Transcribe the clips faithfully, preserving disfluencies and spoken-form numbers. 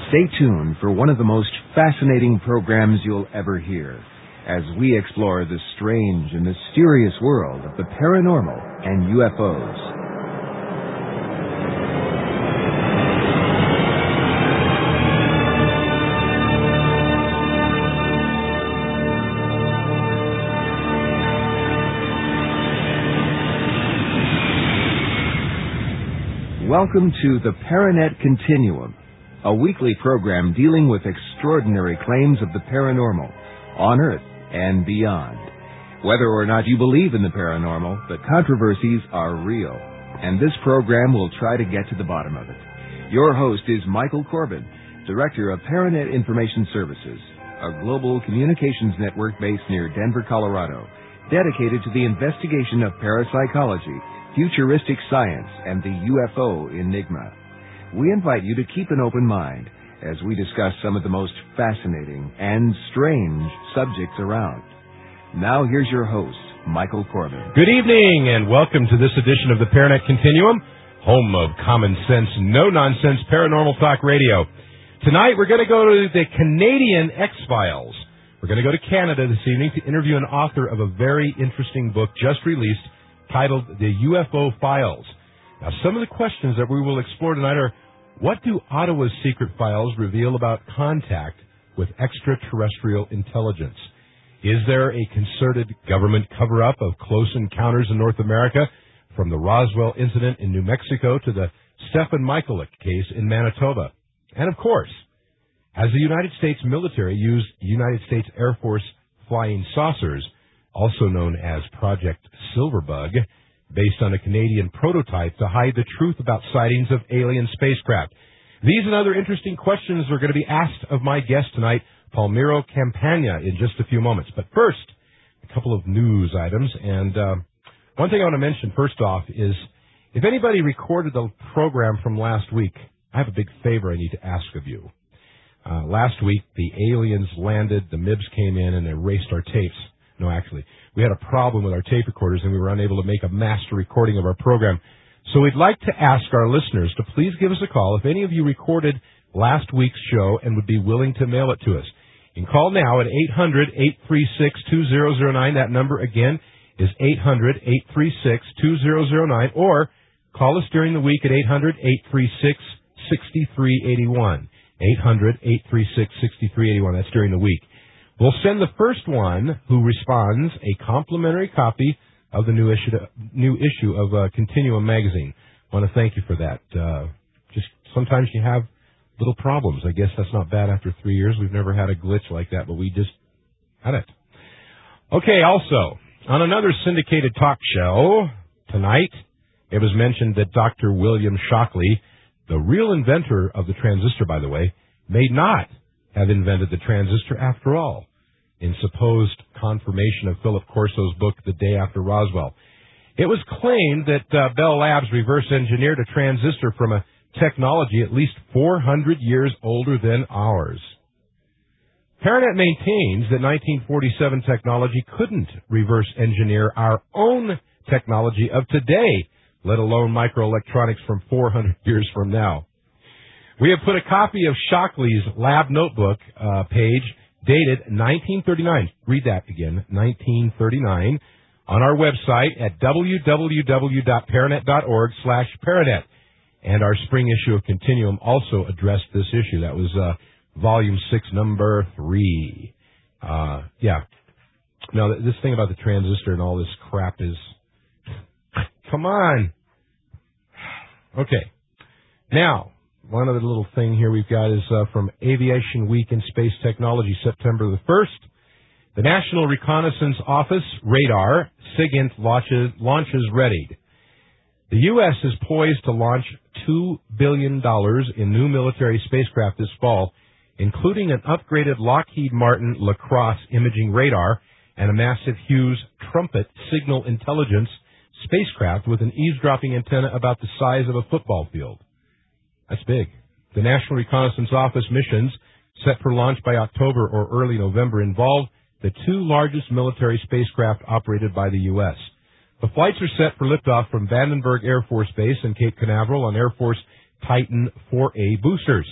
Stay tuned for one of the most fascinating programs you'll ever hear as we explore the strange and mysterious world of the paranormal and U F Os. Welcome to the Paranet Continuum, a weekly program dealing with extraordinary claims of the paranormal, on Earth and beyond. Whether or not you believe in the paranormal, the controversies are real, and this program will try to get to the bottom of it. Your host is Michael Corbin, Director of Paranet Information Services, a global communications network based near Denver, Colorado, dedicated to the investigation of parapsychology, futuristic science, and the U F O enigma. We invite you to keep an open mind as we discuss some of the most fascinating and strange subjects around. Now here's your host, Michael Corbin. Good evening and welcome to this edition of the Paranet Continuum, home of common sense, no-nonsense paranormal talk radio. Tonight we're going to go to the Canadian X-Files. We're going to go to Canada this evening to interview an author of a very interesting book just released titled The U F O Files. Now, some of the questions that we will explore tonight are, what do Ottawa's secret files reveal about contact with extraterrestrial intelligence? Is there a concerted government cover-up of close encounters in North America, from the Roswell incident in New Mexico to the Stephen Michalak case in Manitoba? And of course, has the United States military used United States Air Force flying saucers, also known as Project Silverbug, based on a Canadian prototype to hide the truth about sightings of alien spacecraft? These and other interesting questions are going to be asked of my guest tonight, Palmiro Campagna, in just a few moments. But first, a couple of news items. And uh, one thing I want to mention first off is, if anybody recorded the program from last week, I have a big favor I need to ask of you. Uh, last week, the aliens landed, the M I Bs came in, and erased our tapes. No, actually, we had a problem with our tape recorders, and we were unable to make a master recording of our program. So we'd like to ask our listeners to please give us a call if any of you recorded last week's show and would be willing to mail it to us. You can call now at eight hundred, eight three six, two zero zero nine. That number, again, is eight hundred, eight three six, two zero zero nine. Or call us during the week at eight hundred, eight three six, six three eight one. eight hundred, eight three six, six three eight one. That's during the week. We'll send the first one who responds a complimentary copy of the new issue, new issue of uh, Continuum magazine. I want to thank you for that. Uh, just sometimes you have little problems. I guess that's not bad after three years. We've never had a glitch like that, but we just had it. Okay, also, on another syndicated talk show tonight, it was mentioned that Doctor William Shockley, the real inventor of the transistor, by the way, may not have invented the transistor after all, in supposed confirmation of Philip Corso's book, The Day After Roswell. It was claimed that uh, Bell Labs reverse engineered a transistor from a technology at least four hundred years older than ours. Paranet maintains that nineteen forty-seven technology couldn't reverse engineer our own technology of today, let alone microelectronics from four hundred years from now. We have put a copy of Shockley's lab notebook uh, page dated nineteen thirty-nine. Read that again, nineteen thirty-nine, on our website at w w w dot paranet dot org slash paranet. And our spring issue of Continuum also addressed this issue. That was uh, volume six, number three. Uh, yeah. Now, this thing about the transistor and all this crap is... Come on. Okay. Now, one other little thing here we've got is uh, from Aviation Week in Space Technology, September the first. The National Reconnaissance Office, radar, SIGINT, launches, launches readied. The U S is poised to launch two billion dollars in new military spacecraft this fall, including an upgraded Lockheed Martin LaCrosse imaging radar and a massive Hughes Trumpet signal intelligence spacecraft with an eavesdropping antenna about the size of a football field. That's big. The National Reconnaissance Office missions, set for launch by October or early November, involve the two largest military spacecraft operated by the U S. The flights are set for liftoff from Vandenberg Air Force Base in Cape Canaveral on Air Force Titan four A boosters.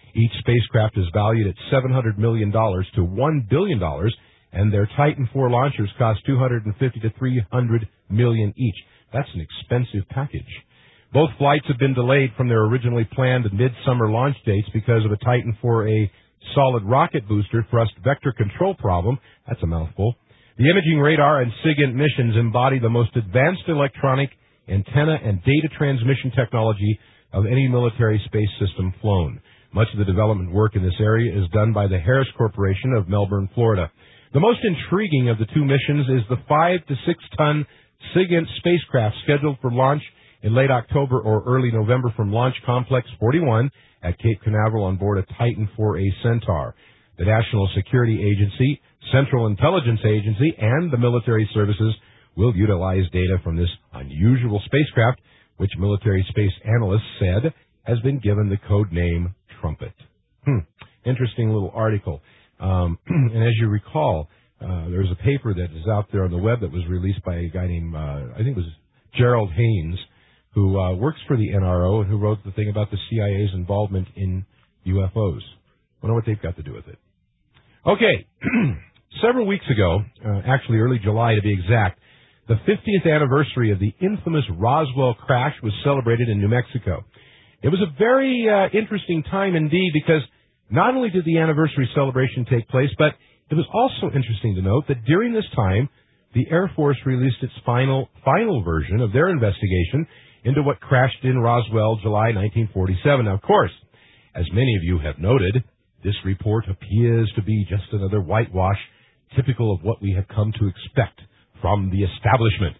Each spacecraft is valued at seven hundred million dollars to one billion dollars, and their Titan four launchers cost two hundred fifty to three hundred million dollars each. That's an expensive package. Both flights have been delayed from their originally planned mid-summer launch dates because of a Titan four A solid rocket booster thrust vector control problem. That's a mouthful. The imaging radar and SIGINT missions embody the most advanced electronic, antenna, and data transmission technology of any military space system flown. Much of the development work in this area is done by the Harris Corporation of Melbourne, Florida. The most intriguing of the two missions is the five to six ton SIGINT spacecraft scheduled for launch in late October or early November from Launch Complex forty-one at Cape Canaveral on board a Titan four A Centaur. The National Security Agency, Central Intelligence Agency, and the military services will utilize data from this unusual spacecraft, which military space analysts said has been given the code name Trumpet. Hmm. Interesting little article. Um, and as you recall, uh, there's a paper that is out there on the web that was released by a guy named, uh, I think it was Gerald Haynes, who uh, works for the N R O and who wrote the thing about the C I A's involvement in U F Os. I wonder what they've got to do with it. Okay, several weeks ago, uh, actually early July to be exact, the fiftieth anniversary of the infamous Roswell crash was celebrated in New Mexico. It was a very uh, interesting time indeed because not only did the anniversary celebration take place, but it was also interesting to note that during this time, the Air Force released its final final version of their investigation into what crashed in Roswell, July nineteen forty-seven. Now, of course, as many of you have noted, this report appears to be just another whitewash, typical of what we have come to expect from the establishment.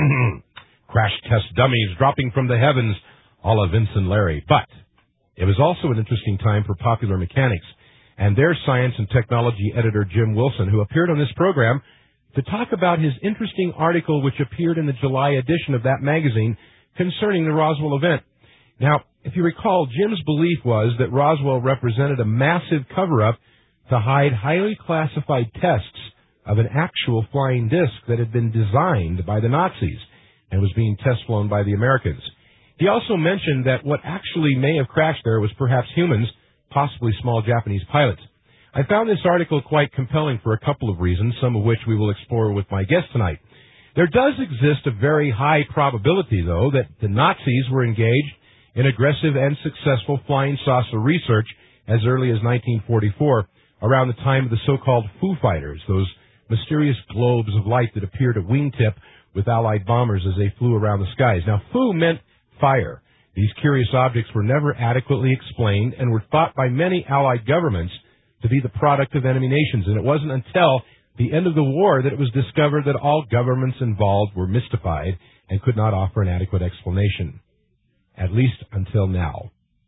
Crash test dummies dropping from the heavens, a la Vince and Larry. But it was also an interesting time for Popular Mechanics and their science and technology editor, Jim Wilson, who appeared on this program to talk about his interesting article which appeared in the July edition of that magazine concerning the Roswell event. Now, if you recall, Jim's belief was that Roswell represented a massive cover-up to hide highly classified tests of an actual flying disc that had been designed by the Nazis and was being test-flown by the Americans. He also mentioned that what actually may have crashed there was perhaps humans, possibly small Japanese pilots. I found this article quite compelling for a couple of reasons, some of which we will explore with my guest tonight. There does exist a very high probability, though, that the Nazis were engaged in aggressive and successful flying saucer research as early as nineteen forty-four, around the time of the so-called Foo Fighters, those mysterious globes of light that appeared at wingtip with Allied bombers as they flew around the skies. Now, Foo meant fire. These curious objects were never adequately explained and were thought by many Allied governments to be the product of enemy nations, and it wasn't until the end of the war that it was discovered that all governments involved were mystified and could not offer an adequate explanation, at least until now.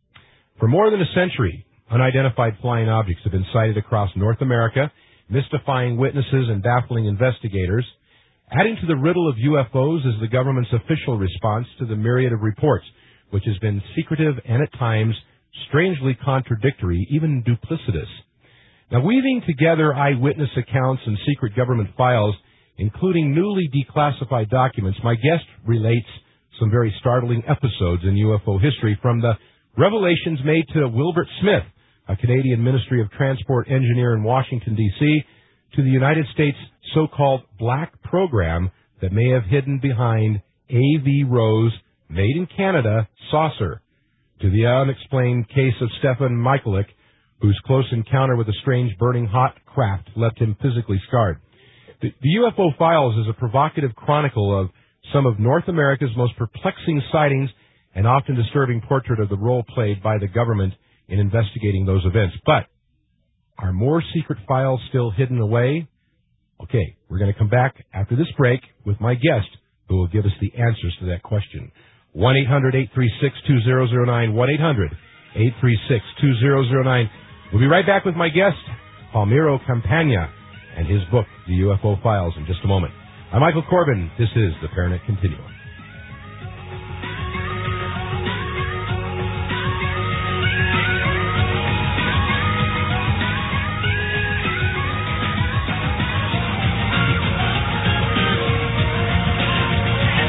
For more than a century, unidentified flying objects have been sighted across North America, mystifying witnesses and baffling investigators. Adding to the riddle of U F Os is the government's official response to the myriad of reports, which has been secretive and at times strangely contradictory, even duplicitous. Now, weaving together eyewitness accounts and secret government files, including newly declassified documents, my guest relates some very startling episodes in U F O history, from the revelations made to Wilbert Smith, a Canadian Ministry of Transport engineer in Washington, D C, to the United States' so-called black program that may have hidden behind A V Rose, made in Canada, saucer, to the unexplained case of Stefan Mikulik, whose close encounter with a strange burning hot craft left him physically scarred. The, the U F O Files is a provocative chronicle of some of North America's most perplexing sightings and often disturbing portrait of the role played by the government in investigating those events. But are more secret files still hidden away? Okay, we're going to come back after this break with my guest, who will give us the answers to that question. one eight hundred eight three six two zero zero nine, one eight hundred eight three six two zero zero nine. We'll be right back with my guest, Palmiro Campagna, and his book, The U F O Files, in just a moment. I'm Michael Corbin. This is the Paranet Continuum.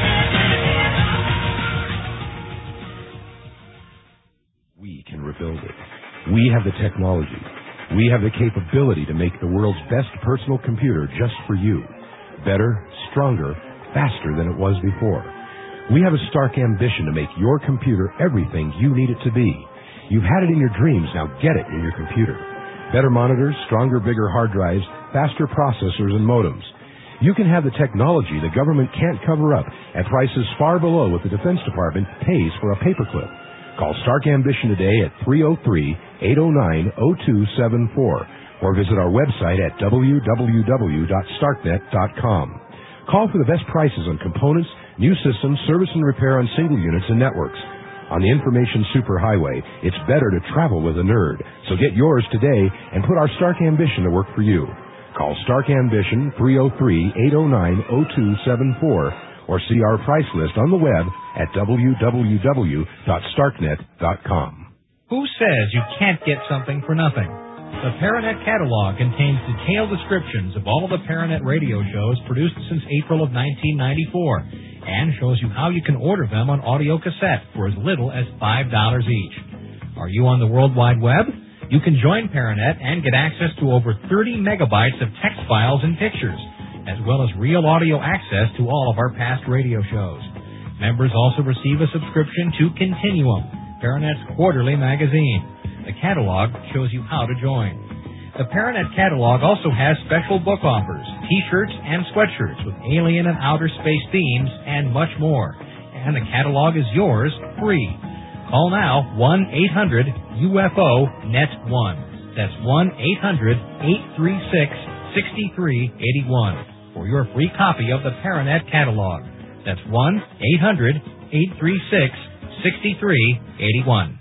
We can rebuild it. We have the technology. We have the capability to make the world's best personal computer just for you. Better, stronger, faster than it was before. We have a stark ambition to make your computer everything you need it to be. You've had it in your dreams, now get it in your computer. Better monitors, stronger, bigger hard drives, faster processors and modems. You can have the technology the government can't cover up at prices far below what the Defense Department pays for a paperclip. Call Stark Ambition today at three oh three, eight oh nine, oh two seven four or visit our website at w w w dot starknet dot com. Call for the best prices on components, new systems, service and repair on single units and networks. On the information superhighway, it's better to travel with a nerd. So get yours today and put our Stark Ambition to work for you. Call Stark Ambition three oh three, eight oh nine, oh two seven four or see our price list on the web at w w w dot starknet dot com. Who says you can't get something for nothing? The Paranet catalog contains detailed descriptions of all the Paranet radio shows produced since April of nineteen ninety-four and shows you how you can order them on audio cassette for as little as five dollars each. Are you on the World Wide Web? You can join Paranet and get access to over thirty megabytes of text files and pictures, as well as real audio access to all of our past radio shows. Members also receive a subscription to Continuum, Paranet's quarterly magazine. The catalog shows you how to join. The Paranet catalog also has special book offers, T-shirts and sweatshirts with alien and outer space themes, and much more. And the catalog is yours free. Call now one eight hundred U F O net one. That's one eight hundred, eight three six, six three eight one for your free copy of the Paranet catalog. That's one eight hundred, eight three six, six three eight one.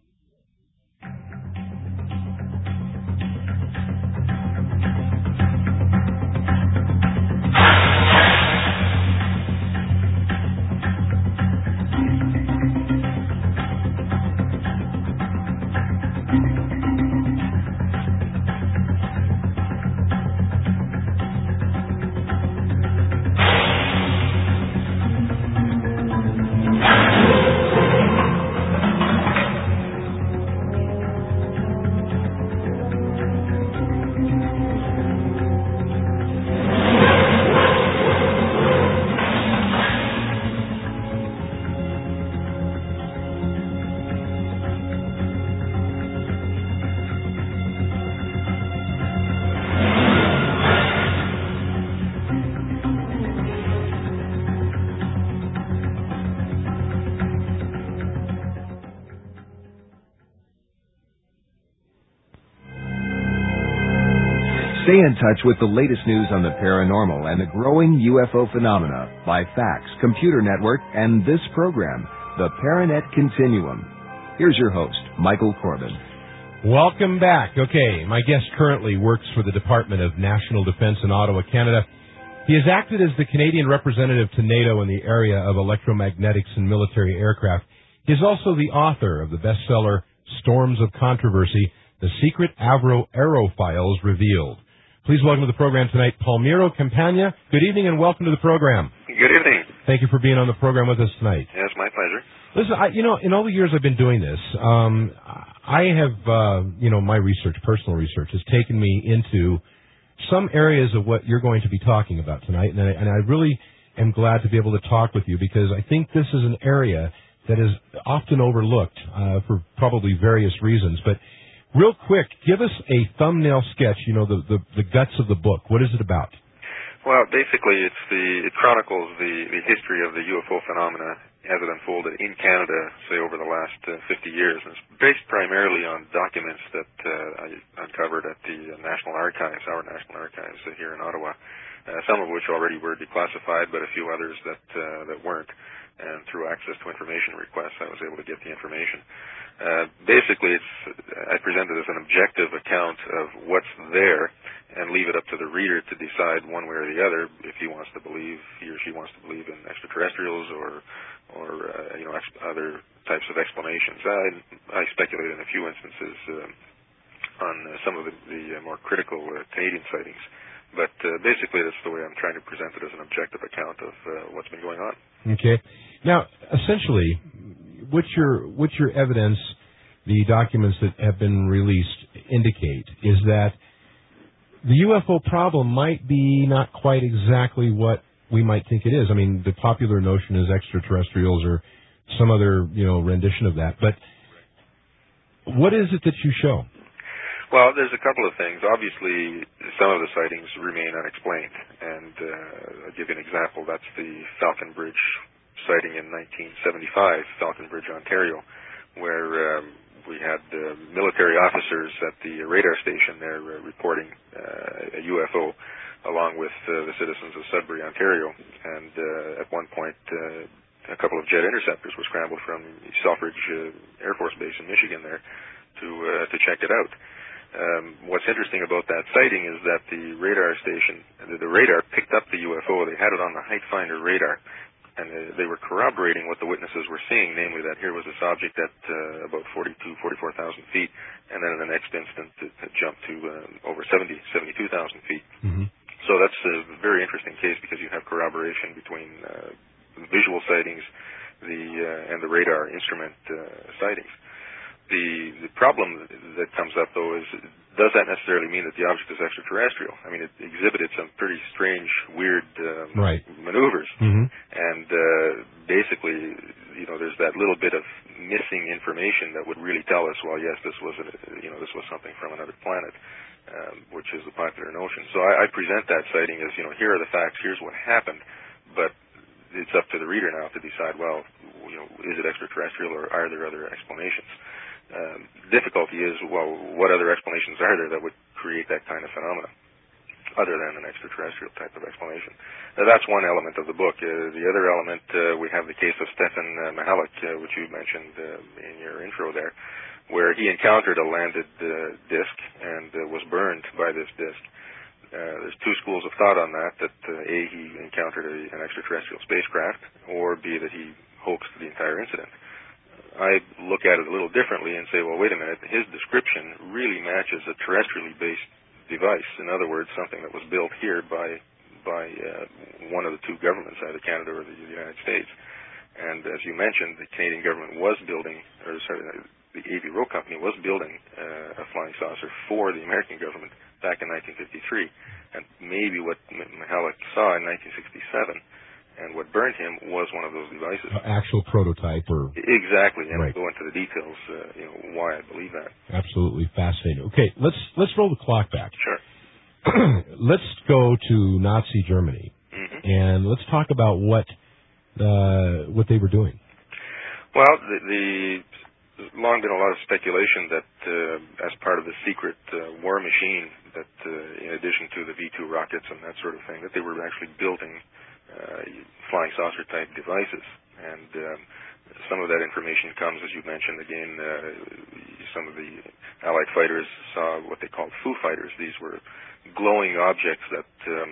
Stay in touch with the latest news on the paranormal and the growing U F O phenomena by fax, computer network, and this program, the Paranet Continuum. Here's your host, Michael Corbin. Welcome back. Okay, my guest currently works for the Department of National Defense in Ottawa, Canada. He has acted as the Canadian representative to NATO in the area of electromagnetics and military aircraft. He is also the author of the bestseller Storms of Controversy, The Secret Avro Aero Files Revealed. Please welcome to the program tonight, Palmiro Campagna. Good evening and welcome to the program. Good evening. Thank you for being on the program with us tonight. Yes, my pleasure. Listen, I, you know, in all the years I've been doing this, um, I have, uh, you know, my research, personal research, has taken me into some areas of what you're going to be talking about tonight, and I, and I really am glad to be able to talk with you because I think this is an area that is often overlooked uh, for probably various reasons. But real quick, give us a thumbnail sketch, you know, the, the, the guts of the book. What is it about? Well, basically, it's the it chronicles the, the history of the U F O phenomena as it unfolded in Canada, say, over the last uh, fifty years. And it's based primarily on documents that uh, I uncovered at the National Archives, our National Archives uh, here in Ottawa, uh, some of which already were declassified, but a few others that uh, that weren't. And through access to information requests, I was able to get the information. Uh, basically, it's I present it as an objective account of what's there and leave it up to the reader to decide one way or the other if he wants to believe, he or she wants to believe in extraterrestrials or, or uh, you know, ex- other types of explanations. I, I speculate in a few instances uh, on uh, some of the, the uh, more critical uh, Canadian sightings. But uh, basically, that's the way I'm trying to present it as an objective account of uh, what's been going on. Okay. Now, essentially, what's your what's your evidence the documents that have been released indicate is that the U F O problem might be not quite exactly what we might think it is. I mean, the popular notion is extraterrestrials or some other, you know, rendition of that. But what is it that you show? Well, there's a couple of things. Obviously, some of the sightings remain unexplained. And uh, I'll give you an example. That's the Falcon Bridge sighting in nineteen seventy-five, Falcon Bridge, Ontario, where um, we had uh, military officers at the radar station there uh, reporting uh, a U F O along with uh, the citizens of Sudbury, Ontario. And uh, at one point, uh, a couple of jet interceptors were scrambled from Selfridge uh, Air Force Base in Michigan there to uh, to check it out. Um, what's interesting about that sighting is that the radar station, the, the radar picked up the U F O. They had it on the height finder radar, and they, they were corroborating what the witnesses were seeing, namely that here was this object at uh, about forty-two, forty-four thousand feet, and then in the next instant it, it jumped to uh, over seventy, seventy-two thousand feet. Mm-hmm. So that's a very interesting case because you have corroboration between uh, visual sightings the uh, and the radar instrument uh, sightings. The, the problem that comes up, though, is does that necessarily mean that the object is extraterrestrial? I mean, it exhibited some pretty strange, weird um, right. maneuvers. Mm-hmm. And uh, basically, you know, there's that little bit of missing information that would really tell us, well, yes, this was, a, you know, this was something from another planet, um, which is the popular notion. So I, I present that sighting as, you know, here are the facts, here's what happened, but it's up to the reader now to decide, well, you know, is it extraterrestrial or are there other explanations? Um, difficulty is, well, what other explanations are there that would create that kind of phenomena, other than an extraterrestrial type of explanation? Now, that's one element of the book. Uh, the other element, uh, we have the case of Stefan uh, Mihalik, uh, which you mentioned uh, in your intro there, where he encountered a landed uh, disc and uh, was burned by this disc. Uh, there's two schools of thought on that, that uh, A, he encountered a, an extraterrestrial spacecraft, or B, that he hoaxed the entire incident. I look at it a little differently and say, well, wait a minute, his description really matches a terrestrially based device. In other words, something that was built here by by uh, one of the two governments, either Canada or the United States. And as you mentioned, the Canadian government was building, or sorry, the A V Rowe Company was building uh, a flying saucer for the American government back in nineteen fifty-three. And maybe what Mihalik saw in nineteen sixty-seven and what burned him was one of those devices. Uh, actual prototype, or exactly, and right. I'll go into the details, uh, you know, why I believe that. Absolutely fascinating. Okay, let's let's roll the clock back. Sure. Let's go to Nazi Germany, mm-hmm. and let's talk about what uh, what they were doing. Well, the, the there's long been a lot of speculation that uh, as part of the secret uh, war machine, that uh, in addition to the V two rockets and that sort of thing, that they were actually building Uh, flying saucer type devices, and um, some of that information comes, as you mentioned, again, uh, some of the Allied fighters saw what they called Foo Fighters. These were glowing objects that um,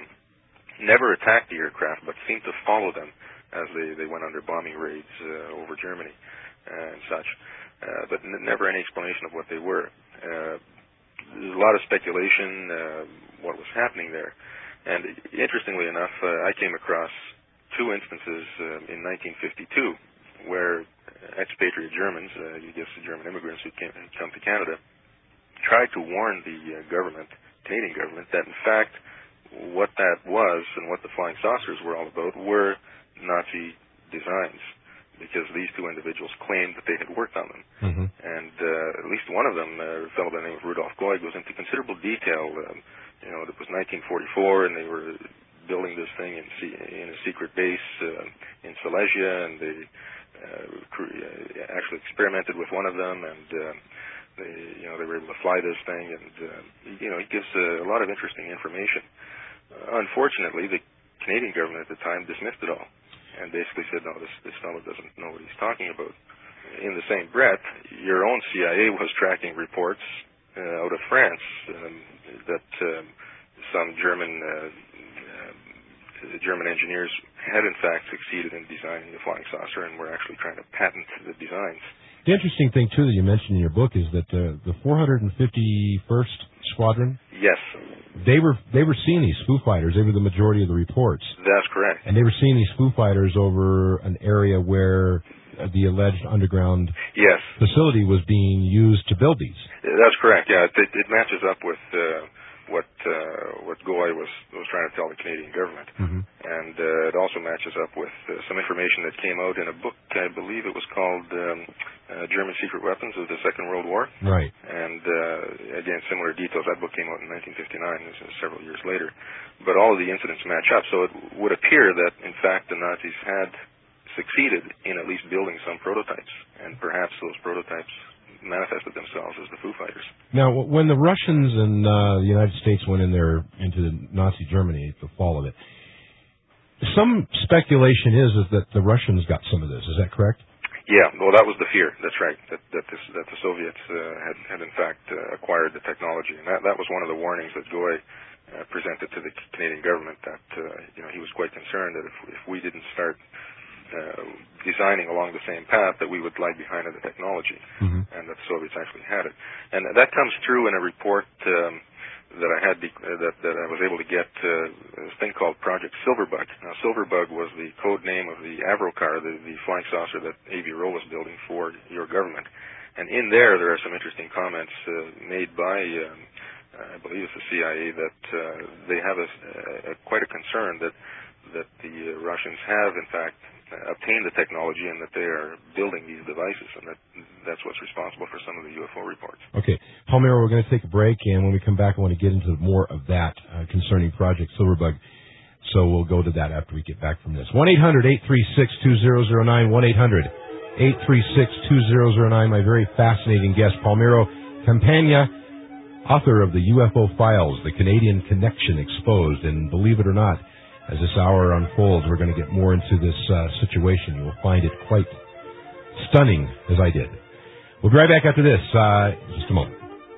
never attacked the aircraft, but seemed to follow them as they, they went under bombing raids uh, over Germany and such, uh, but n- never any explanation of what they were. Uh, there's a lot of speculation uh, what was happening there. And interestingly enough, uh, I came across two instances uh, in nineteen fifty-two where expatriate Germans, uh, you guess the German immigrants who came come to Canada, tried to warn the uh, government, Canadian government, that in fact what that was and what the flying saucers were all about were Nazi designs, because these two individuals claimed that they had worked on them. Mm-hmm. And uh, at least one of them, uh, a fellow by the name of Rudolf Goy, goes into considerable detail. Um, You know, it was nineteen forty-four, and they were building this thing in, in a secret base uh, in Silesia, and they uh, uh, actually experimented with one of them, and uh, they, you know, they were able to fly this thing, and uh, you know, it gives uh, a lot of interesting information. Uh, unfortunately, the Canadian government at the time dismissed it all, and basically said, no, this this fellow doesn't know what he's talking about. In the same breath, your own C I A was tracking reports uh, out of France um, that um, some German uh, uh, German engineers had in fact succeeded in designing the flying saucer and were actually trying to patent the designs. The interesting thing too that you mentioned in your book is that uh, the four hundred fifty-first Squadron. Yes. They were they were seeing these Foo Fighters. They were the majority of the reports. That's correct. And they were seeing these Foo Fighters over an area where the alleged underground yes. facility was being used to build these. That's correct. Yeah, it, it matches up with uh, what uh, what Goy was was trying to tell the Canadian government, mm-hmm. and uh, it also matches up with uh, some information that came out in a book. I believe it was called um, uh, "German Secret Weapons of the Second World War." Right. And uh, again, similar details. That book came out in nineteen fifty-nine. This is several years later, but all of the incidents match up. So it would appear that, in fact, the Nazis had succeeded in at least building some prototypes, and perhaps those prototypes manifested themselves as the Foo Fighters. Now, when the Russians and uh, the United States went in there into Nazi Germany, the fall of it, some speculation is is that the Russians got some of this. Is that correct? Yeah, well, that was the fear. That's right. That that, this, that the Soviets uh, had, had in fact uh, acquired the technology, and that that was one of the warnings that Goy uh, presented to the Canadian government. That uh, you know he was quite concerned that if if we didn't start Uh, designing along the same path, that we would lag behind in the technology, mm-hmm. and that the Soviets actually had it. And that comes through in a report um, that I had, uh, that, that I was able to get, uh, this thing called Project Silverbug. Now, Silverbug was the code name of the Avrocar, the, the flying saucer that A V Roe was building for your government. And in there, there are some interesting comments uh, made by, um, uh, I believe it's the C I A, that uh, they have a, a, quite a concern that that the uh, Russians have, in fact, uh, obtained the technology and that they are building these devices, and that that's what's responsible for some of the U F O reports. Okay. Palmiro, we're going to take a break, and when we come back, I want to get into more of that uh, concerning Project Silverbug. So we'll go to that after we get back from this. one eight hundred eight three six two zero zero nine, one eight hundred eight three six two zero zero nine. My very fascinating guest, Palmiro Campagna, author of the U F O Files, The Canadian Connection Exposed. And believe it or not, as this hour unfolds, we're going to get more into this uh, situation. You will find it quite stunning, as I did. We'll be right back after this. Uh, just a moment.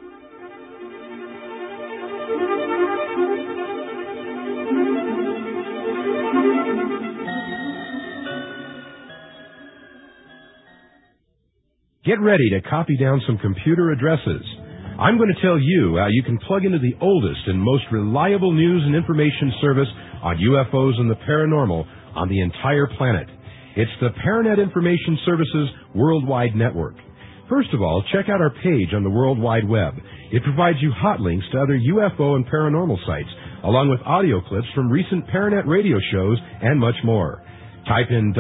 Get ready to copy down some computer addresses. I'm going to tell you how you can plug into the oldest and most reliable news and information service on U F Os and the paranormal on the entire planet. It's the Paranet Information Services Worldwide Network. First of all, check out our page on the World Wide Web. It provides you hot links to other U F O and paranormal sites, along with audio clips from recent Paranet radio shows and much more. Type in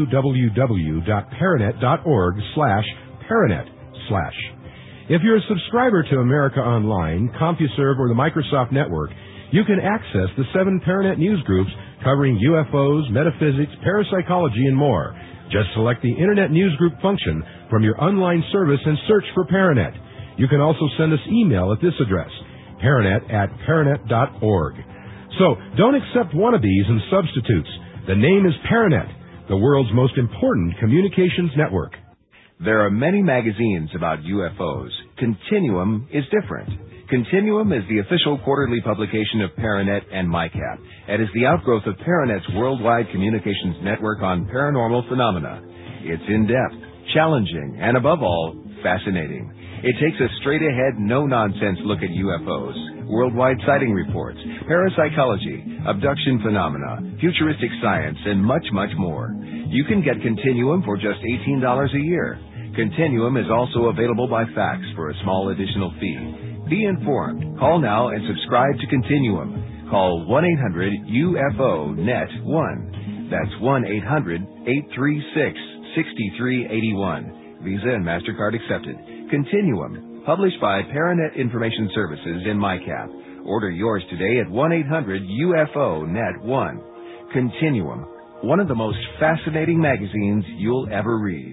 www.paranet.org slash paranet slash. If you're a subscriber to America Online, CompuServe, or the Microsoft Network, you can access the seven Paranet news groups covering U F Os, metaphysics, parapsychology, and more. Just select the Internet Newsgroup function from your online service and search for Paranet. You can also send us email at this address, paranet at paranet dot org. So, don't accept wannabes and substitutes. The name is Paranet, the world's most important communications network. There are many magazines about U F Os. Continuum is different. Continuum is the official quarterly publication of Paranet and MyCap, and is the outgrowth of Paranet's worldwide communications network on paranormal phenomena. It's in-depth, challenging, and above all, fascinating. It takes a straight-ahead, no-nonsense look at U F Os, worldwide sighting reports, parapsychology, abduction phenomena, futuristic science, and much, much more. You can get Continuum for just eighteen dollars a year. Continuum is also available by fax for a small additional fee. Be informed. Call now and subscribe to Continuum. Call one eight hundred U F O net one. That's one eight hundred eight three six six three eight one. Visa and MasterCard accepted. Continuum, published by Paranet Information Services in MyCap. Order yours today at one eight hundred U F O net one. Continuum, one of the most fascinating magazines you'll ever read.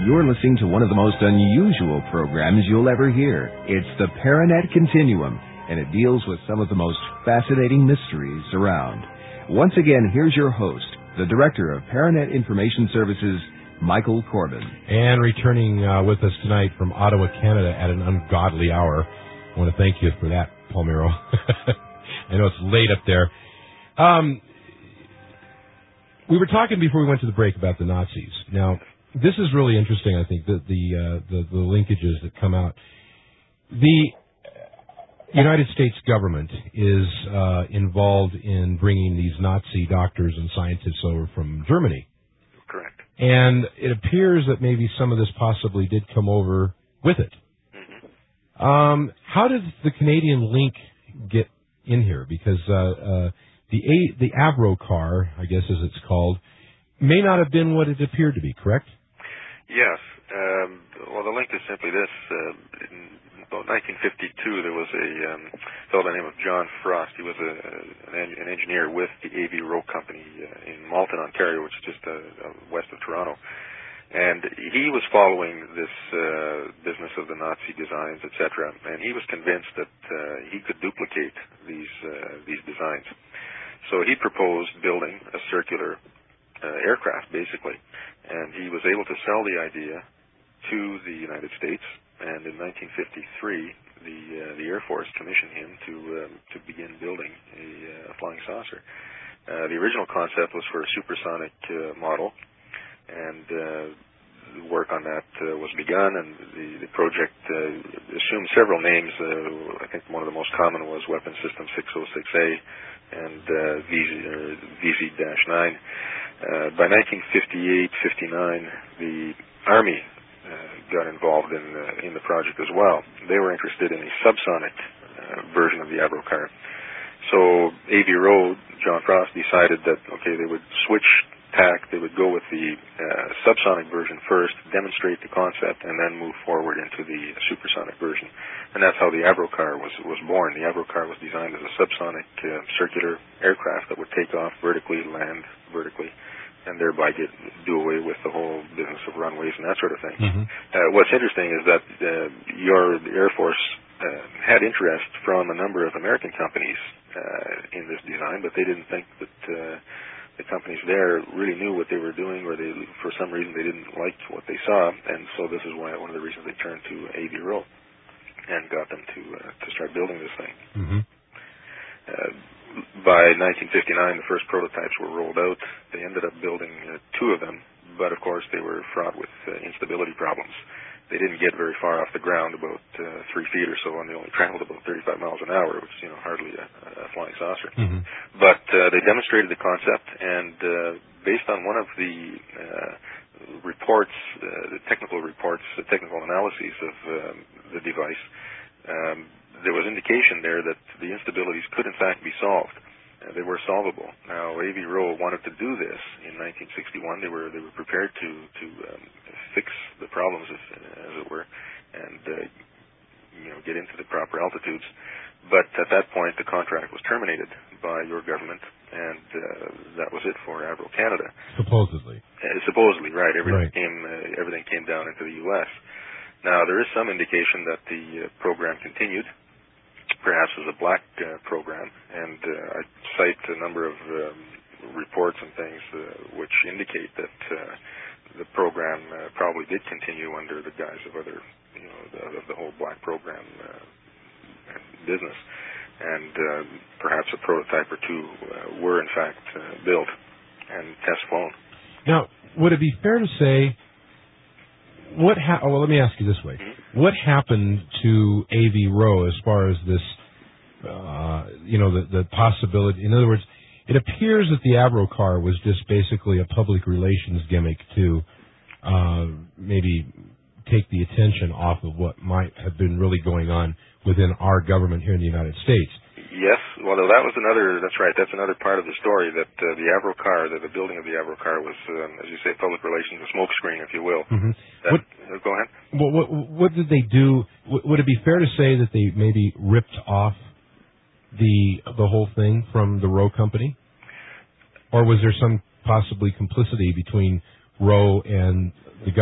You're listening to one of the most unusual programs you'll ever hear. It's the Paranet Continuum, and it deals with some of the most fascinating mysteries around. Once again, here's your host, the Director of Paranet Information Services, Michael Corbin. And returning uh, with us tonight from Ottawa, Canada at an ungodly hour. I want to thank you for that, Paul Miro. I know it's late up there. Um, we were talking before we went to the break about the Nazis. Now, this is really interesting, I think, the the, uh, the, the linkages that come out. The United States government is uh, involved in bringing these Nazi doctors and scientists over from Germany. Correct. And it appears that maybe some of this possibly did come over with it. Mm-hmm. Um, how did the Canadian link get in here? Because uh, uh, the A- the Avro car, I guess as it's called, may not have been what it appeared to be, correct? Yes. Um, well, the link is simply this. Uh, in about nineteen fifty-two, there was a um, fellow by the name of John Frost. He was a, an, an engineer with the A V Rowe Company uh, in Malton, Ontario, which is just uh, uh, west of Toronto. And he was following this uh, business of the Nazi designs, et cetera. And he was convinced that uh, he could duplicate these uh, these designs. So he proposed building a circular uh, aircraft, basically. And he was able to sell the idea to the United States. And in nineteen fifty-three, the uh, the Air Force commissioned him to um, to begin building a, uh, flying saucer. Uh, the original concept was for a supersonic uh, model. And uh, work on that uh, was begun, and the, the project uh, assumed several names. Uh, I think one of the most common was Weapon System six oh six A and uh, V Z nine. Uh, by nineteen fifty-eight fifty-nine, the Army uh, got involved in, uh, in the project as well. They were interested in a subsonic uh, version of the Avro car. So A V Rowe, John Frost, decided that, okay, they would switch tack, they would go with the uh, subsonic version first, demonstrate the concept, and then move forward into the supersonic version. And that's how the Avro car was, was born. The Avro car was designed as a subsonic uh, circular aircraft that would take off vertically, land vertically, and thereby get do away with the whole business of runways and that sort of thing. Mm-hmm. Uh, what's interesting is that uh, your the Air Force uh, had interest from a number of American companies uh, in this design, but they didn't think that uh, the companies there really knew what they were doing, or they, for some reason, they didn't like what they saw, and so this is why one of the reasons they turned to A V Rowe and got them to uh, to start building this thing. Mm-hmm. Uh, by nineteen fifty-nine, the first prototypes were rolled out. They ended up building uh, two of them, but of course they were fraught with uh, instability problems. They didn't get very far off the ground, about uh, three feet or so, and they only traveled about thirty-five miles an hour, which is, you know, hardly a, a flying saucer. Mm-hmm. But uh, they demonstrated the concept, and uh, based on one of the uh, reports, uh, the technical reports, the technical analyses of um, the device, um, there was indication there that the instabilities could in fact be solved. Uh, they were solvable. Now, A V Rowe wanted to do this in nineteen sixty-one. They were they were prepared to to um, fix the problems, as, as it were, and uh, you know get into the proper altitudes. But at that point, the contract was terminated by your government, and uh, that was it for Avro Canada. Supposedly. Uh, supposedly, right? Everything right. came uh, everything came down into the U S. Now, there is some indication that the uh, program continued, perhaps as a black uh, program, and uh, I cite a number of um, reports and things uh, which indicate that uh, the program uh, probably did continue under the guise of other, you know, the, of the whole black program uh, business, and uh, perhaps a prototype or two uh, were in fact uh, built and test flown. Now, would it be fair to say what? Ha- oh, well, let me ask you this way: mm-hmm. What happened to A V Rowe as far as this? Uh, you know, the, the possibility. In other words, it appears that the Avro car was just basically a public relations gimmick to uh, maybe take the attention off of what might have been really going on within our government here in the United States. Yes, well, that was another, that's right, that's another part of the story, that uh, the Avro car, the, the building of the Avro car was, um, as you say, public relations, a smokescreen, if you will. Mm-hmm. That, what, uh, go ahead. What, what, what did they do? W- would it be fair to say that they maybe ripped off the the whole thing from the Rowe Company? Or was there some possibly complicity between Rowe and the government?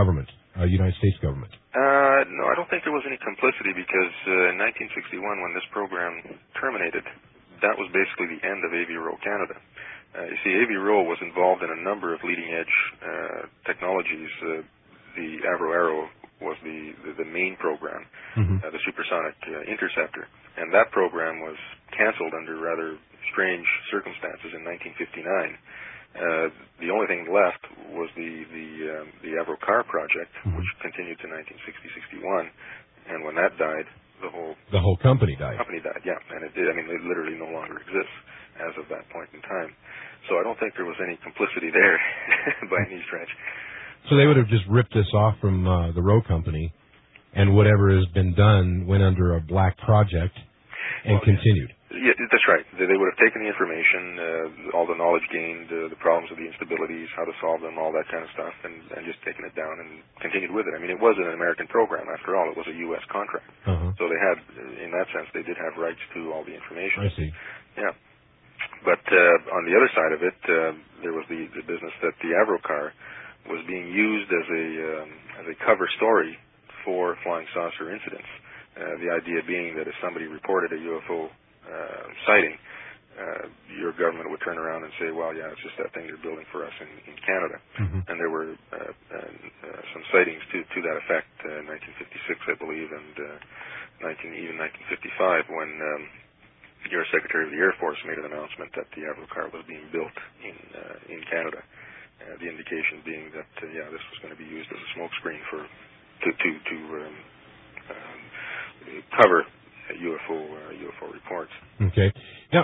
uh, United States government? Uh, no, I don't think there was any complicity because uh, in nineteen sixty-one, when this program terminated, that was basically the end of A V R O Canada. Uh, you see, A V R O was involved in a number of leading-edge uh, technologies. Uh, the Avro-Arrow was the, the, the main program, mm-hmm. uh, the supersonic uh, interceptor, and that program was canceled under rather strange circumstances in nineteen fifty-nine. Uh, the only thing left was the the, um, the Avro-Car project, mm-hmm. which continued to nineteen sixty to sixty-one, and when that died, the whole the whole company died. Company died, yeah, and it did. I mean, it literally no longer exists as of that point in time. So I don't think there was any complicity there by any stretch. So they would have just ripped this off from uh, the Roe company, and whatever has been done went under a black project and well, continued. Yeah, that's right. They, they would have taken the information, uh, all the knowledge gained, uh, the problems of the instabilities, how to solve them, all that kind of stuff, and, and just taken it down and continued with it. I mean, it was an American program, after all. It was a U S contract. Uh-huh. So they had, in that sense, they did have rights to all the information. I see. Yeah. But uh, on the other side of it, uh, there was the, the business that the Avro-Car was being used as a um, as a cover story for flying saucer incidents. Uh, the idea being that if somebody reported a U F O uh, sighting, uh, your government would turn around and say, well, yeah, it's just that thing they're building for us in, in Canada. Mm-hmm. And there were uh, uh, uh, some sightings to, to that effect in uh, nineteen fifty-six, I believe, and uh, nineteen, even nineteen fifty-five when um, your Secretary of the Air Force made an announcement that the Avro-Car was being built in uh, in Canada. Uh, the indication being that uh, yeah, this was going to be used as a smokescreen for to to, to um, um, cover uh, U F O uh, U F O reports. Okay. Now,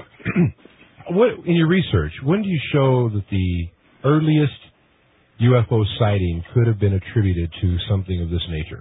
what in your research, when do you show that the earliest U F O sighting could have been attributed to something of this nature?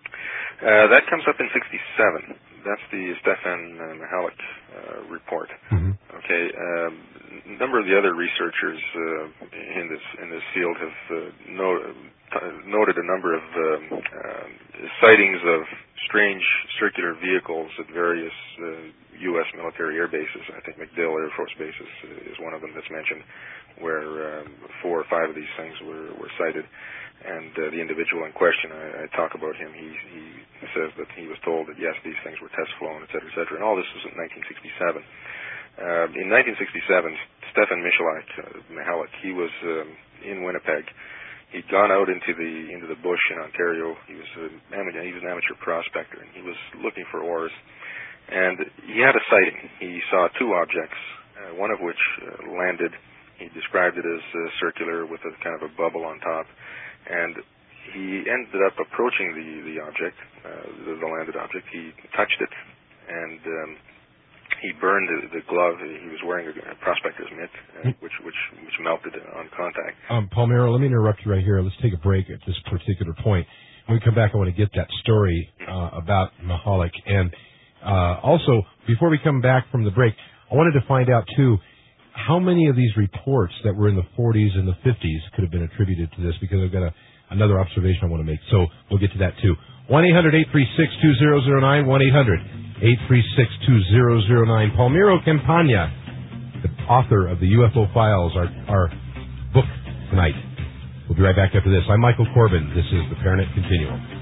Uh, that comes up in sixty-seven. That's the Stefan uh, Mihalik uh, report. Mm-hmm. Okay, um, a number of the other researchers uh, in this in this field have uh, no, t- noted a number of um, uh, sightings of strange circular vehicles at various uh, U S military air bases. I think MacDill Air Force Base is, is one of them that's mentioned, where um, four or five of these things were, were sighted. And uh, the individual in question, I, I talk about him, he, he says that he was told that, yes, these things were test flown, et cetera, et cetera. And all this was in nineteen sixty-seven. Uh, in nineteen sixty-seven, Stefan Michalak, uh, Mihalik, he was um, in Winnipeg. He'd gone out into the into the bush in Ontario. He was, a, he was an amateur prospector, and he was looking for ores. And he had a sighting. He saw two objects, uh, one of which uh, landed. He described it as uh, circular with a kind of a bubble on top. And he ended up approaching the, the object, uh, the, the landed object. He touched it, and um, he burned the, the glove. He was wearing a, a prospector's mitt, uh, which, which which melted on contact. Um, Palmiro, let me interrupt you right here. Let's take a break at this particular point. When we come back, I want to get that story uh, about Mihalik. And uh, also, before we come back from the break, I wanted to find out, too, how many of these reports that were in the forties and the fifties could have been attributed to this? Because I've got a, another observation I want to make. So we'll get to that, too. one eight hundred eight three six two zero zero nine, one eight hundred eight three six two zero zero nine. Palmiro Campagna, the author of the U F O Files, our, our book tonight. We'll be right back after this. I'm Michael Corbin. This is the Paranet Continuum.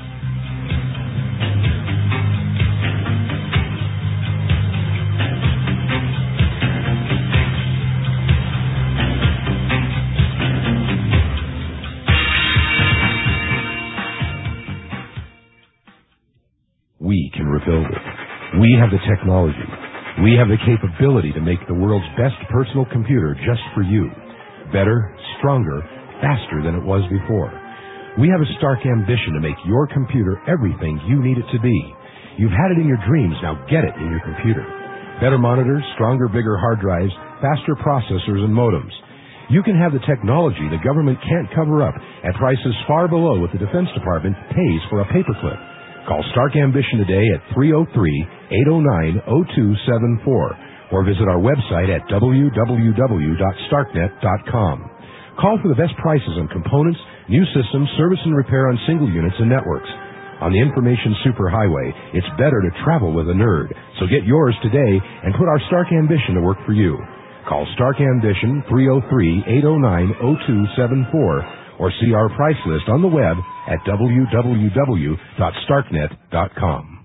We can rebuild it. We have the technology. We have the capability to make the world's best personal computer just for you. Better, stronger, faster than it was before. We have a stark ambition to make your computer everything you need it to be. You've had it in your dreams, now get it in your computer. Better monitors, stronger, bigger hard drives, faster processors and modems. You can have the technology the government can't cover up at prices far below what the Defense Department pays for a paperclip. Call Stark Ambition today at three oh three, eight oh nine, oh two seven four or visit our website at w w w dot starknet dot com. Call for the best prices on components, new systems, service and repair on single units and networks. On the information superhighway, it's better to travel with a nerd. So get yours today and put our Stark Ambition to work for you. Call Stark Ambition three oh three, eight oh nine, oh two seven four or see our price list on the web at w w w dot starknet dot com.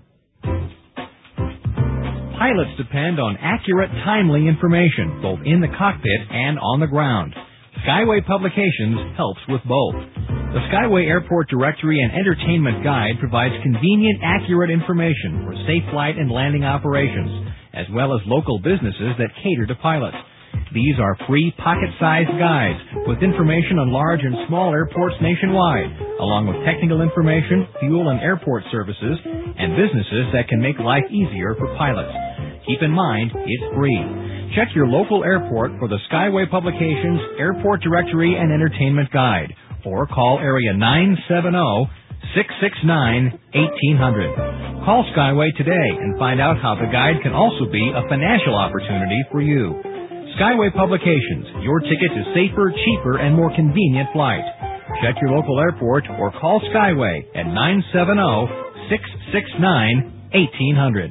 Pilots depend on accurate, timely information, both in the cockpit and on the ground. Skyway Publications helps with both. The Skyway Airport Directory and Entertainment Guide provides convenient, accurate information for safe flight and landing operations, as well as local businesses that cater to pilots. These are free, pocket-sized guides with information on large and small airports nationwide, along with technical information, fuel and airport services, and businesses that can make life easier for pilots. Keep in mind, it's free. Check your local airport for the Skyway Publications Airport Directory and Entertainment Guide, or call area nine seven zero, six six nine, one eight zero zero. Call Skyway today and find out how the guide can also be a financial opportunity for you. Skyway Publications, your ticket to safer, cheaper, and more convenient flight. Check your local airport or call Skyway at nine seven zero, six six nine, one eight zero zero.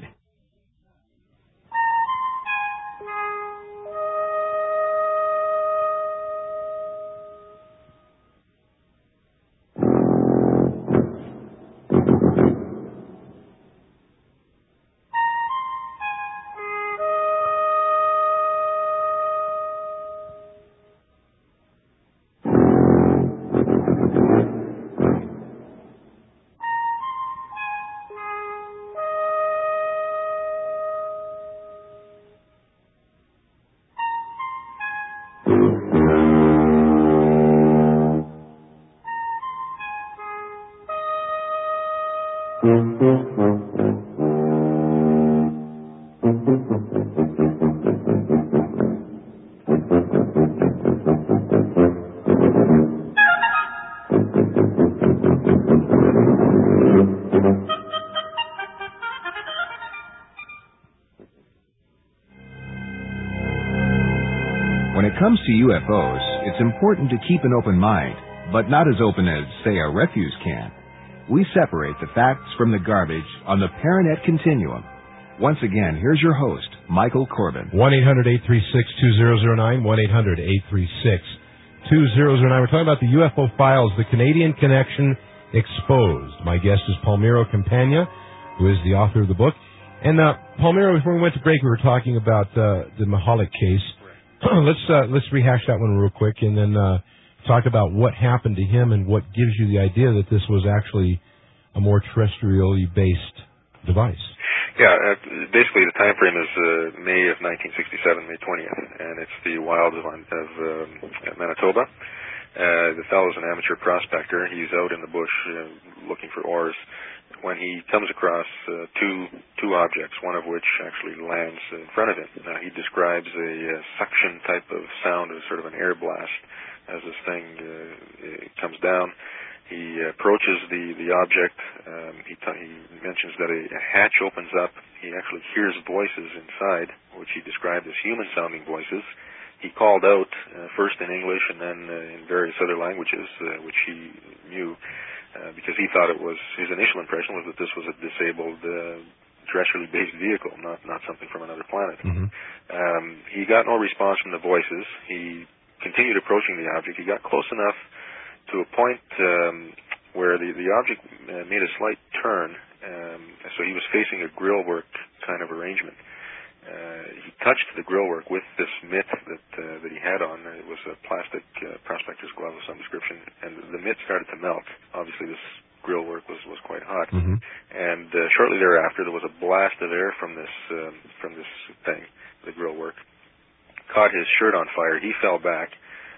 When it comes to U F Os, it's important to keep an open mind, but not as open as, say, a refuse can. We separate the facts from the garbage on the Paranet Continuum. Once again, here's your host, Michael Corbin. one eight hundred, eight three six, two zero zero nine, one eight hundred, eight three six, two zero zero nine. We're talking about the U F O files, the Canadian Connection Exposed. My guest is Palmiro Campagna, who is the author of the book. And, uh, Palmiro, before we went to break, we were talking about uh, the Mahalik case. let's uh, let's rehash that one real quick and then uh, talk about what happened to him and what gives you the idea that this was actually a more terrestrially based device. Yeah, uh, basically the time frame is uh, May of nineteen sixty-seven, May twentieth, and it's the wilds of, of um, Manitoba. Uh, the fellow's an amateur prospector. He's out in the bush uh, looking for ores when he comes across uh, two two objects, one of which actually lands in front of him. Now, he describes a uh, suction type of sound, as sort of an air blast, as this thing uh, comes down. He approaches the, the object. Um, he, t- he mentions that a, a hatch opens up. He actually hears voices inside, which he described as human-sounding voices. He called out, uh, first in English and then uh, in various other languages, uh, which he knew, uh, because he thought it was, his initial impression was that this was a disabled, uh, terrestrially based vehicle, not, not something from another planet. Mm-hmm. Um, he got no response from the voices. He continued approaching the object. He got close enough to a point um, where the, the object uh, made a slight turn, um, so he was facing a grillwork kind of arrangement. Uh, he touched the grillwork with this mitt that uh, that he had on. It was a plastic uh, prospector's glove of some description, and the mitt started to melt. Obviously, this grillwork was, was quite hot, mm-hmm. and uh, shortly thereafter, there was a blast of air from this um, from this thing, the grillwork, caught his shirt on fire. He fell back,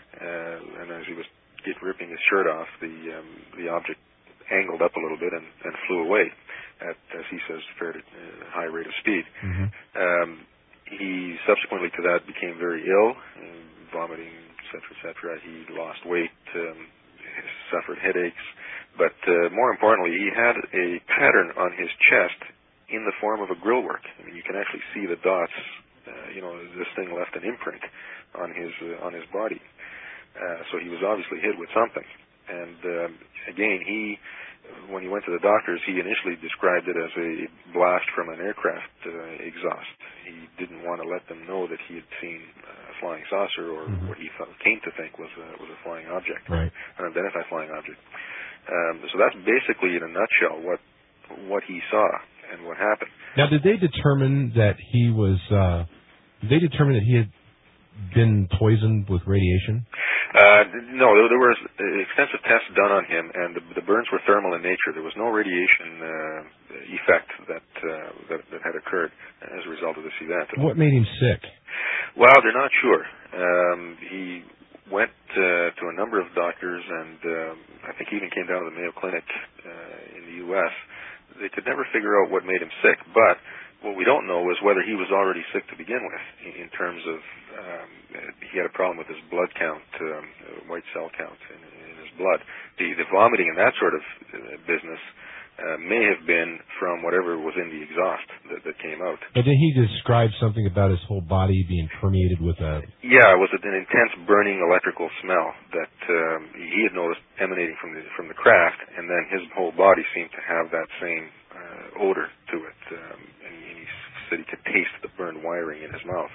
uh, and as he was ripping his shirt off, the um, the object angled up a little bit and, and flew away at, as he says, fairly uh, high rate of speed. Mm-hmm. Um, he subsequently to that became very ill, uh, vomiting, et cetera, et cetera. He lost weight, um, suffered headaches, but uh, more importantly, he had a pattern on his chest in the form of a grillwork. I mean, you can actually see the dots. Uh, you know, this thing left an imprint on his uh, on his body. Uh, so he was obviously hit with something. And um, again, he, when he went to the doctors, he initially described it as a blast from an aircraft uh, exhaust. He didn't want to let them know that he had seen uh, flying saucer, or mm-hmm. what he thought, came to think was a, was a flying object, right. an unidentified flying object. Um, so that's basically, in a nutshell, what what he saw and what happened. Now, did they determine that he was? Uh, did they determine that he had been poisoned with radiation? Uh, no, there, there was extensive tests done on him, and the, the burns were thermal in nature. There was no radiation uh, effect that, uh, that that had occurred as a result of this event. What made him sick? Well, they're not sure. Um, he went uh, to a number of doctors, and um, I think he even came down to the Mayo Clinic uh, in the U S They could never figure out what made him sick, but what we don't know is whether he was already sick to begin with, in terms of um, he had a problem with his blood count, um, white cell count in, in his blood. The, the vomiting and that sort of uh, business uh, may have been from whatever was in the exhaust that, that came out. But did he describe something about his whole body being permeated with a... Yeah, it was an intense burning electrical smell that um, he had noticed emanating from the from the craft, and then his whole body seemed to have that same uh, odor to it. Um, and he, and he said he could taste the burned wiring in his mouth.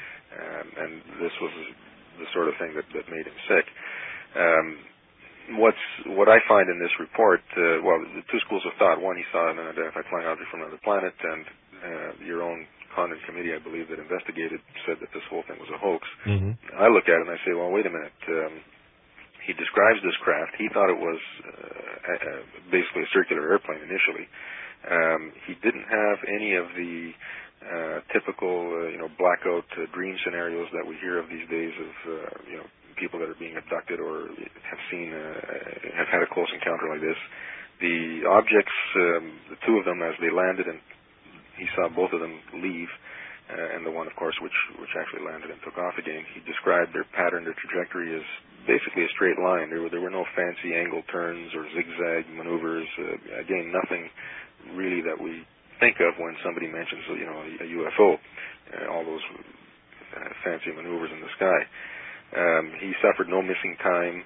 Um, and this was the sort of thing that, that made him sick. Um, what's what I find in this report, uh, well, the two schools of thought. One, he saw an unidentified flying object from another planet, and uh, your own Condon committee, I believe, that investigated said that this whole thing was a hoax. Mm-hmm. I look at it and I say, well, wait a minute. Um, he describes this craft. He thought it was uh, a, basically a circular airplane initially. Um, he didn't have any of the uh, typical, uh, you know, blackout uh, dream scenarios that we hear of these days of, uh, you know, people that are being abducted or have seen, uh, have had a close encounter like this. The objects, um, the two of them, as they landed, and he saw both of them leave, uh, and the one, of course, which which actually landed and took off again. He described their pattern, their trajectory as basically a straight line. There were there were no fancy angle turns or zigzag maneuvers. Uh, again, nothing really that we think of when somebody mentions, you know, a U F O, uh, all those uh, fancy maneuvers in the sky. Um, he suffered no missing time.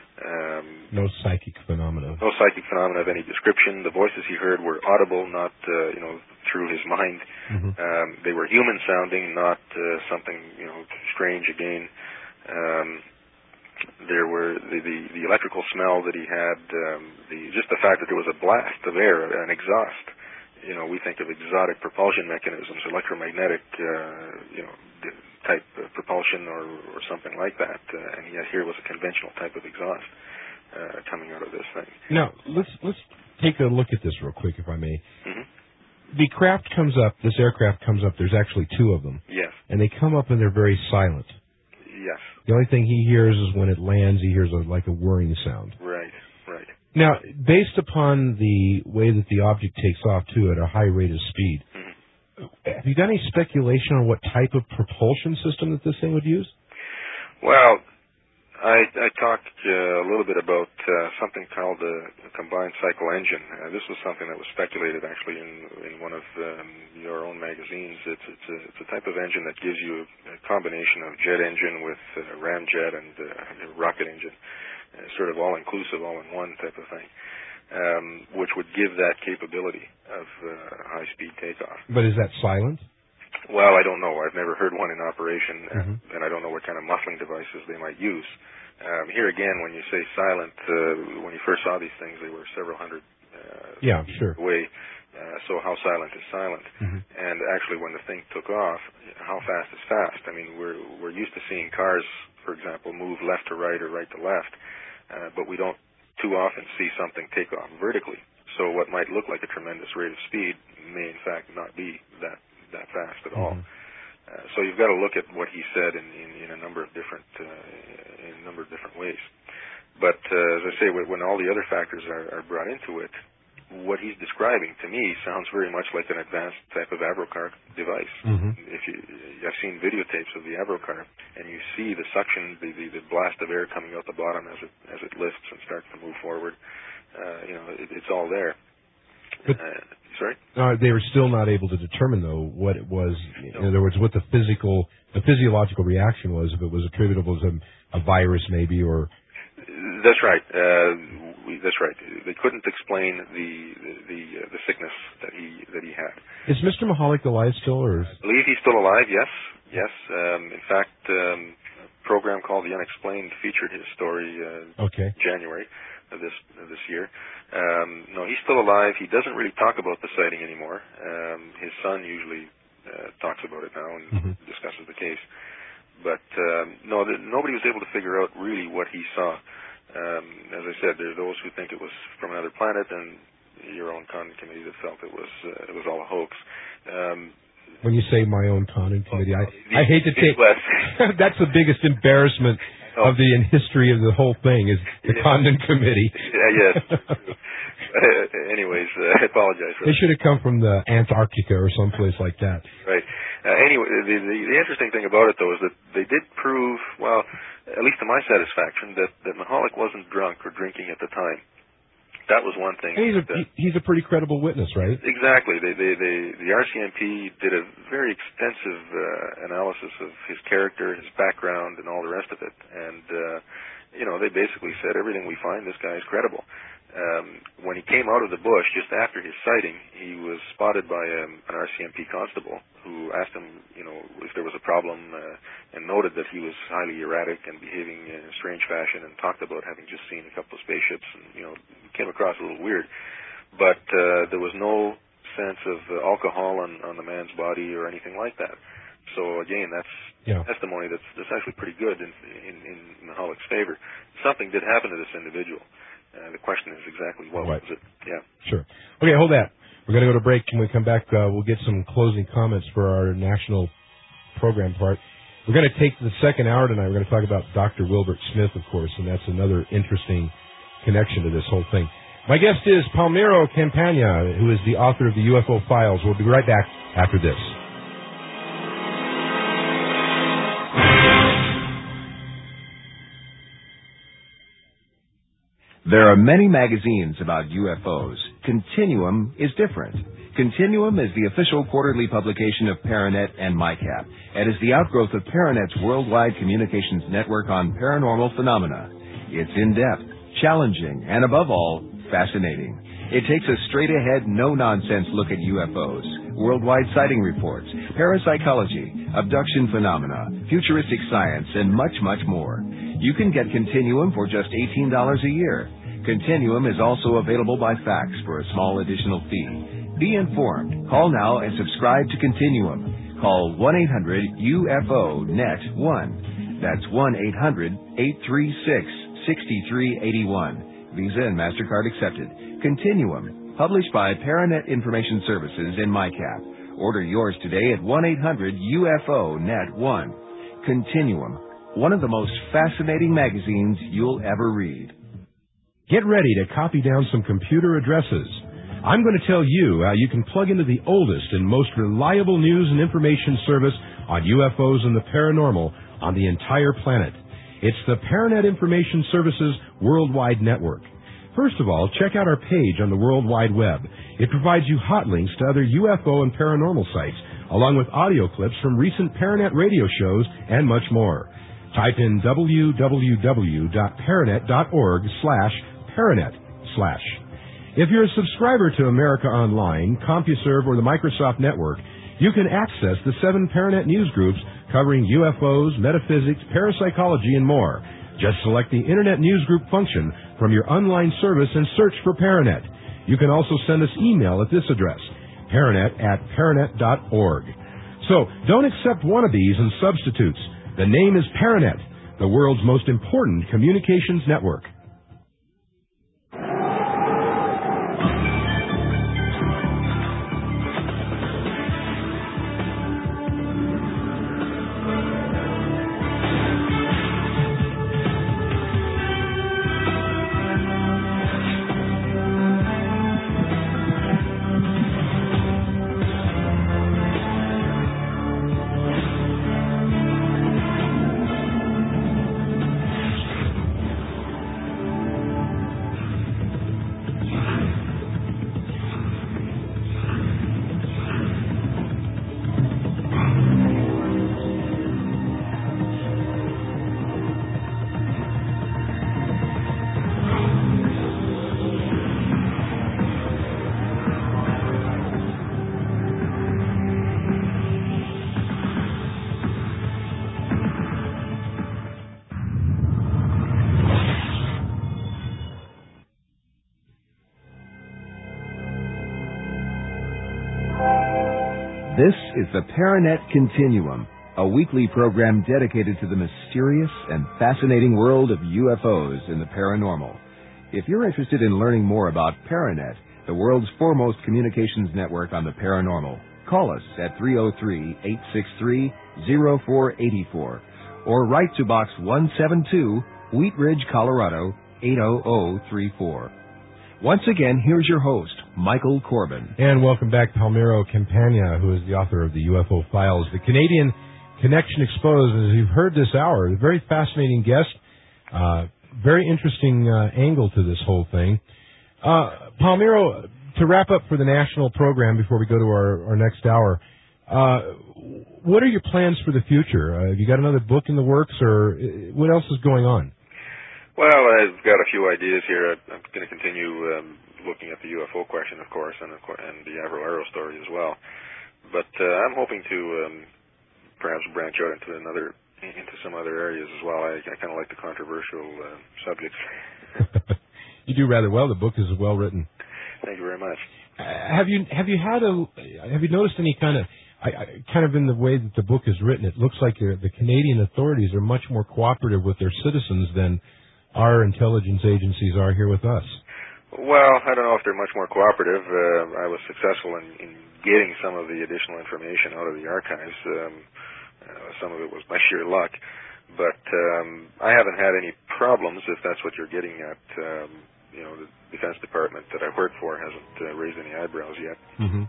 Um, no psychic phenomena. No psychic phenomena of any description. The voices he heard were audible, not, uh, you know, through his mind. Mm-hmm. Um, they were human sounding, not uh, something, you know, strange again. Um, there were the, the, the electrical smell that he had, um, the just the fact that there was a blast of air, an exhaust. You know, we think of exotic propulsion mechanisms, electromagnetic, uh, you know, type of propulsion or, or something like that. Uh, and yet here was a conventional type of exhaust uh, coming out of this thing. Now, let's let's take a look at this real quick, if I may. Mm-hmm. The craft comes up, this aircraft comes up, there's actually two of them. Yes. And they come up and they're very silent. Yes. The only thing he hears is when it lands, he hears a, like a whirring sound. Right, right. Now, based upon the way that the object takes off, too, at a high rate of speed, mm-hmm. have you got any speculation on what type of propulsion system that this thing would use? Well, I, I talked uh, a little bit about uh, something called a, a combined cycle engine. Uh, this was something that was speculated, actually, in, in one of um, your own magazines. It's, it's, a, it's a type of engine that gives you a combination of jet engine with uh, ramjet and uh, rocket engine. Uh, sort of all-inclusive, all-in-one type of thing, um, which would give that capability of uh, high-speed takeoff. But is that silent? Well, I don't know. I've never heard one in operation, mm-hmm. and, and I don't know what kind of muffling devices they might use. Um, here again, when you say silent, uh, when you first saw these things, they were several hundred uh, yeah, sure. away. Uh, so how silent is silent? Mm-hmm. And actually, when the thing took off, how fast is fast? I mean, we're we're used to seeing cars, for example, move left to right or right to left. Uh, but we don't too often see something take off vertically. So what might look like a tremendous rate of speed may in fact not be that that fast at all. Mm-hmm. Uh, so you've got to look at what he said in, in, in a number of different uh, in a number of different ways. But uh, as I say, when all the other factors are, are brought into it, what he's describing to me sounds very much like an advanced type of Avrocar device. Mm-hmm. If you, I've seen videotapes of the Avrocar, and you see the suction, the, the, the blast of air coming out the bottom as it as it lifts and starts to move forward. Uh, you know, it, it's all there. But, uh, sorry? Uh, they were still not able to determine, though, what it was. No. In other words, what the physical, the physiological reaction was. If it was attributable to a virus, maybe, or. That's right. Uh, we, that's right. They couldn't explain the the uh, the sickness that he that he had. Is Mister Mahalik alive still, or? I believe he's still alive. Yes. Yes. Um, in fact, um, a program called The Unexplained featured his story uh, okay. in January of this of this year. Um, no, he's still alive. He doesn't really talk about the sighting anymore. Um, his son usually uh, talks about it now and mm-hmm. discusses the case. But um, no, the, nobody was able to figure out really what he saw. Um, as I said, there are those who think it was from another planet, and your own Condon committee that felt it was uh, it was all a hoax. Um, when you say my own Condon committee, I, the, I hate to take that's the biggest embarrassment oh. of the in history of the whole thing is the yeah. Condon committee. Yeah, yes. uh, anyways, uh, I apologize for They that. should have come from the Antarctica or someplace like that. Right. Uh, anyway, the, the the interesting thing about it though is that they did prove, well, at least to my satisfaction, that that Mihalik wasn't drunk or drinking at the time. That was one thing. And he's a that, he's a pretty credible witness, right? Exactly. They, they, they, the R C M P did a very extensive uh, analysis of his character, his background, and all the rest of it. And uh, you know, they basically said everything we find, this guy is credible. Um, when he came out of the bush just after his sighting, he was spotted by um, an R C M P constable who asked him, you know, if there was a problem, uh, and noted that he was highly erratic and behaving in a strange fashion, and talked about having just seen a couple of spaceships, and you know, came across a little weird. But uh, there was no sense of uh, alcohol on, on the man's body or anything like that. So again, that's yeah. testimony that's, that's actually pretty good in, in, in Mihalik's favor. Something did happen to this individual. Uh, the question is exactly what right. was it? Yeah. Sure. Okay, hold that. We're going to go to break. When we come back, uh, we'll get some closing comments for our national program part. We're going to take the second hour tonight. We're going to talk about Doctor Wilbert Smith, of course, and that's another interesting connection to this whole thing. My guest is Palmiro Campagna, who is the author of the U F O Files. We'll be right back after this. There are many magazines about U F Os. Continuum is different. Continuum is the official quarterly publication of Paranet and MyCap, and is the outgrowth of Paranet's worldwide communications network on paranormal phenomena. It's in-depth, challenging, and above all, fascinating. It takes a straight-ahead, no-nonsense look at U F Os, worldwide sighting reports, parapsychology, abduction phenomena, futuristic science, and much, much more. You can get Continuum for just eighteen dollars a year. Continuum is also available by fax for a small additional fee. Be informed. Call now and subscribe to Continuum. Call one eight hundred U F O N E T one. That's one eight hundred eight three six six three eight one. Visa and MasterCard accepted. Continuum, published by Paranet Information Services in MyCap. Order yours today at one eight hundred U F O N E T one. Continuum, one of the most fascinating magazines you'll ever read. Get ready to copy down some computer addresses. I'm going to tell you how you can plug into the oldest and most reliable news and information service on U F Os and the paranormal on the entire planet. It's the Paranet Information Services Worldwide Network. First of all, check out our page on the World Wide Web. It provides you hot links to other U F O and paranormal sites, along with audio clips from recent Paranet radio shows and much more. Type in w w w dot paranet dot org slash paranet slash. If you're a subscriber to America Online, CompuServe, or the Microsoft Network, you can access the seven Paranet news groups covering U F Os, metaphysics, parapsychology, and more. Just select the Internet Newsgroup function from your online service and search for Paranet. You can also send us email at this address, paranet at paranet dot org. So, don't accept wannabes and substitutes. The name is Paranet, the world's most important communications network. This is the Paranet Continuum, a weekly program dedicated to the mysterious and fascinating world of U F Os and the paranormal. If you're interested in learning more about Paranet, the world's foremost communications network on the paranormal, call us at three oh three, eight six three, oh four eight four or write to Box one seventy-two, Wheat Ridge, Colorado, eight oh oh three four. Once again, here's your host, Michael Corbin. And welcome back, Palmiro Campagna, who is the author of the U F O Files, the Canadian Connection Exposed. As you've heard this hour, a very fascinating guest, uh, very interesting uh, angle to this whole thing. Uh, Palmiro, to wrap up for the national program before we go to our, our next hour, uh, what are your plans for the future? Uh, have you got another book in the works, or what else is going on? Well, I've got a few ideas here. I'm going to continue um, looking at the U F O question, of course, and, and the Avro Arrow story as well. But uh, I'm hoping to um, perhaps branch out into another, into some other areas as well. I, I kind of like the controversial uh, subjects. You do rather well. The book is well written. Thank you very much. Uh, have you have you had a have you noticed any kind of I, I, kind of in the way that the book is written? It looks like the Canadian authorities are much more cooperative with their citizens than our intelligence agencies are here with us. Well, I don't know if they're much more cooperative. Uh, I was successful in, in getting some of the additional information out of the archives. Um, uh, some of it was by sheer luck. But um, I haven't had any problems, if that's what you're getting at. Um, you know, the Defense Department that I work for hasn't uh, raised any eyebrows yet mm-hmm.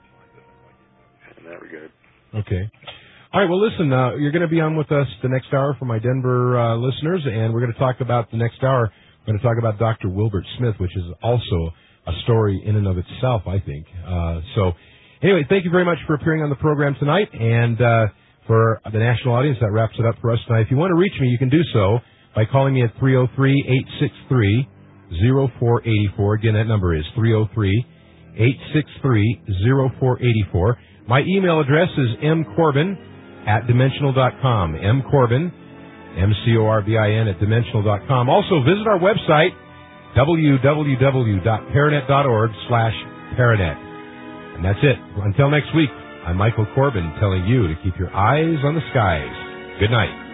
in that regard. Okay. All right, well, listen, uh, you're going to be on with us the next hour for my Denver uh, listeners, and we're going to talk about the next hour. We're going to talk about Doctor Wilbert Smith, which is also a story in and of itself, I think. Uh, so, anyway, thank you very much for appearing on the program tonight, and uh, for the national audience, that wraps it up for us tonight. If you want to reach me, you can do so by calling me at three oh three, eight six three, oh four eight four. Again, that number is three oh three, eight six three, oh four eight four. My email address is mcorbin at dimensional dot com. M. Corbin, M C O R B I N, at dimensional dot com. Also, visit our website, w w w dot paranet dot org slash paranet. And that's it. Until next week, I'm Michael Corbin telling you to keep your eyes on the skies. Good night.